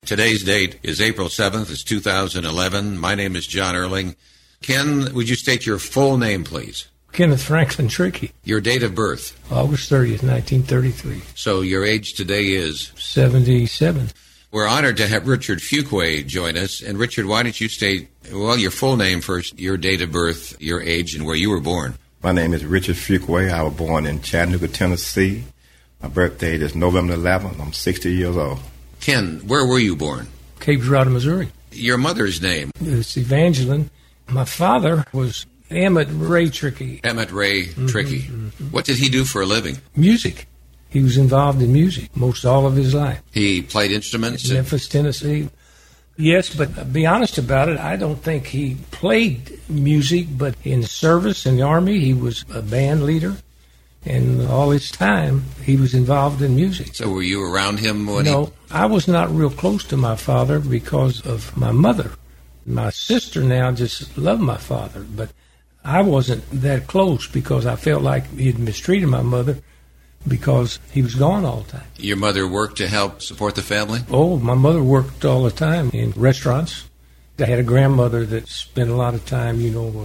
Today's date is April 7th. It's 2011. My name is John Erling. Ken, would you state your full name, please? Kenneth Franklin Trickey. Your date of birth? August 30th, 1933. So your age today is? 77. We're honored to have Richard Fuqua join us. And Richard, why don't you state, well, your full name first, your date of birth, your age, and where you were born? My name is Richard Fuqua. I was born in Chattanooga, Tennessee. My birth date is November 11th. I'm 60 years old. Ken, where were you born? Cape Girardeau, Missouri. Your mother's name? It's Evangeline. My father was Emmett Ray Trickey. Emmett Ray Trickey. What did he do for a living? Music. He was involved in music most all of his life. He played instruments? Memphis, Tennessee. Yes, but be honest about it, I don't think he played music, but in service in the Army, he was a band leader. And all his time, he was involved in music. So were you around him when No, I was not real close to my father because of my mother. My sister now just loved my father, but I wasn't that close because I felt like he had mistreated my mother because he was gone all the time. Your mother worked to help support the family? Oh, my mother worked all the time in restaurants. I had a grandmother that spent a lot of time,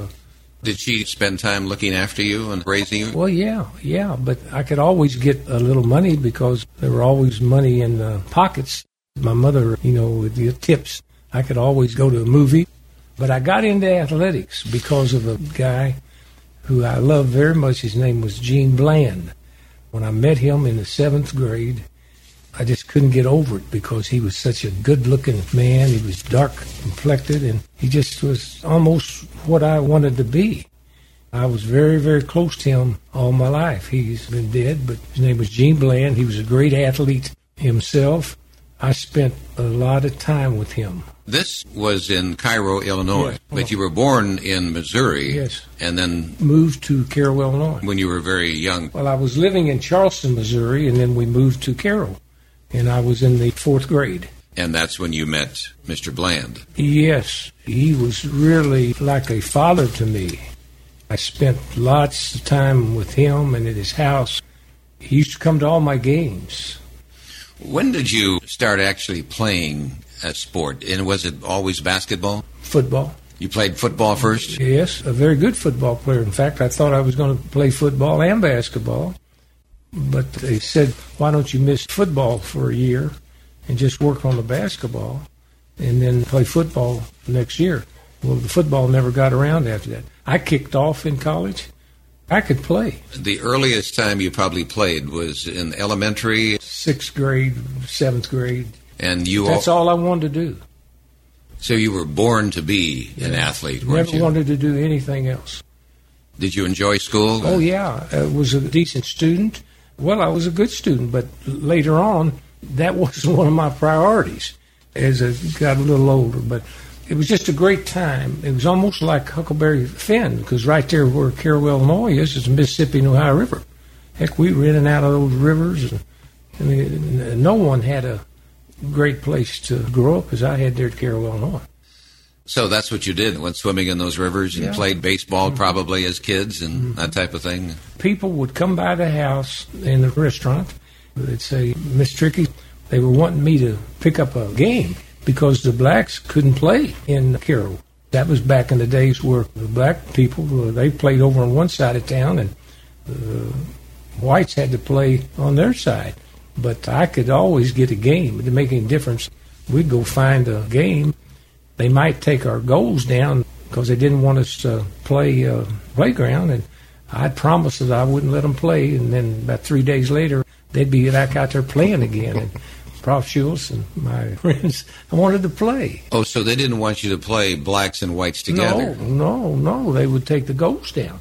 Did she spend time looking after you and raising you? Well, yeah, but I could always get a little money because there were always money in pockets. My mother, with the tips, I could always go to a movie. But I got into athletics because of a guy who I loved very much. His name was Gene Bland. When I met him in the 7th grade, I just couldn't get over it because he was such a good-looking man. He was dark-complected, and he just was almost what I wanted to be. I was very, very close to him all my life. He's been dead, but his name was Gene Bland. He was a great athlete himself. I spent a lot of time with him. This was in Cairo, Illinois, yes. But you were born in Missouri. Yes. And then moved to Cairo, Illinois. When you were very young. Well, I was living in Charleston, Missouri, and then we moved to Cairo. And I was in the 4th grade. And that's when you met Mr. Bland. Yes. He was really like a father to me. I spent lots of time with him and at his house. He used to come to all my games. When did you start actually playing a sport? And was it always basketball? Football. You played football first? Yes, a very good football player. In fact, I thought I was going to play football and basketball. But they said, why don't you miss football for a year and just work on the basketball and then play football next year? Well, the football never got around after that. I kicked off in college. I could play. The earliest time you probably played was in elementary? 6th grade, 7th grade. And that's all I wanted to do. So you were born to be an athlete, weren't you? Never wanted to do anything else. Did you enjoy school? Oh, yeah. I was a decent student. Well, I was a good student, but later on, that wasn't one of my priorities as I got a little older. But it was just a great time. It was almost like Huckleberry Finn, because right there where Cairo, Illinois is the Mississippi and Ohio River. Heck, we were in and out of those rivers, and no one had a great place to grow up as I had there at Cairo, Illinois. So that's what you did, went swimming in those rivers and played baseball probably as kids and that type of thing? People would come by the house in the restaurant. They'd say, Miss Trickey, they were wanting me to pick up a game because the blacks couldn't play in Cairo. That was back in the days where the black people, they played over on one side of town and the whites had to play on their side. But I could always get a game. It didn't make any difference. We'd go find a game. They might take our goals down because they didn't want us to play playground, and I'd promised that I wouldn't let them play, and then about 3 days later, they'd be back out there playing again. And Prof. Schultz and my friends, I wanted to play. Oh, so they didn't want you to play blacks and whites together? No. They would take the goals down.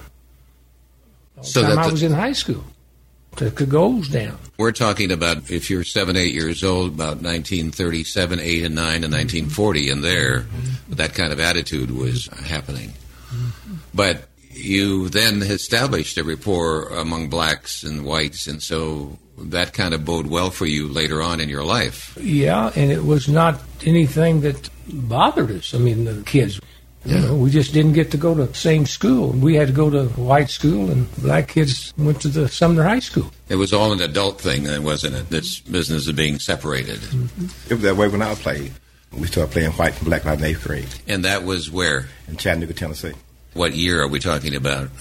So I was in high school. Took the goals down. We're talking about, if you're 7, 8 years old, about 1937, 8, and 9, and 1940, and there, that kind of attitude was happening. But you then established a rapport among blacks and whites, and so that kind of bode well for you later on in your life. Yeah, and it was not anything that bothered us. I mean, the kids, You know, we just didn't get to go to the same school. We had to go to white school, and black kids went to the Sumner High School. It was all an adult thing then, wasn't it? This business of being separated. Mm-hmm. It was that way when I played. We started playing white and black in 8th grade. And that was where? In Chattanooga, Tennessee. What year are we talking about?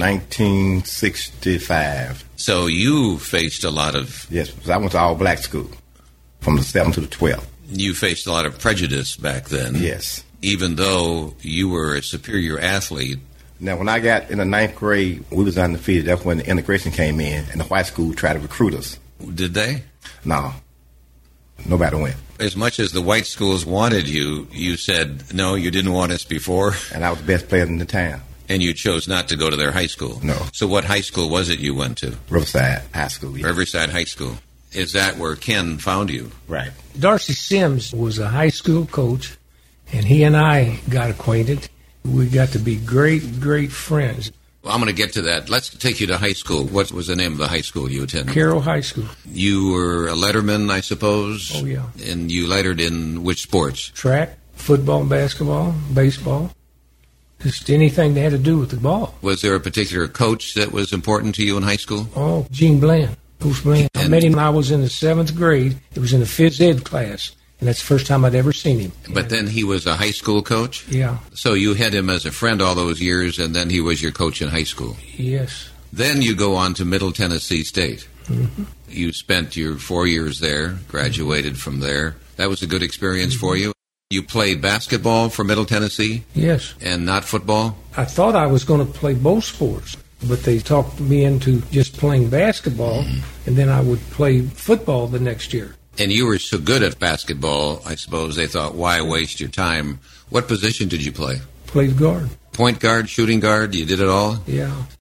1965. So you faced a lot of... Yes, because I went to all black school from the 7th to the 12th. You faced a lot of prejudice back then. Yes. Even though you were a superior athlete. Now, when I got in the 9th grade, we was undefeated. That's when the integration came in, and the white school tried to recruit us. Did they? No. Nobody went. As much as the white schools wanted you, you said, no, you didn't want us before. And I was the best player in the town. And you chose not to go to their high school. No. So what high school was it you went to? Riverside High School. Yeah. Riverside High School. Is that where Ken found you? Right. Darcy Sims was a high school coach, and he and I got acquainted. We got to be great, great friends. Well, I'm going to get to that. Let's take you to high school. What was the name of the high school you attended? Carroll High School. You were a letterman, I suppose? Oh, yeah. And you lettered in which sports? Track, football, basketball, baseball. Just anything that had to do with the ball. Was there a particular coach that was important to you in high school? Oh, Gene Bland. Coach Bland. I met him when I was in the 7th grade. It was in the phys ed class. And that's the first time I'd ever seen him. But then he was a high school coach? Yeah. So you had him as a friend all those years, and then he was your coach in high school? Yes. Then you go on to Middle Tennessee State. Mm-hmm. You spent your 4 years there, graduated from there. That was a good experience for you? You played basketball for Middle Tennessee? Yes. And not football? I thought I was going to play both sports, but they talked me into just playing basketball, and then I would play football the next year. And you were so good at basketball, I suppose they thought, why waste your time? What position did you play? Played guard. Point guard, shooting guard, you did it all? Yeah.